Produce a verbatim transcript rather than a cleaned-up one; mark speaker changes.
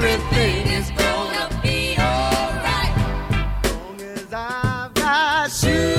Speaker 1: everything is gonna be alright. As long as I've got you.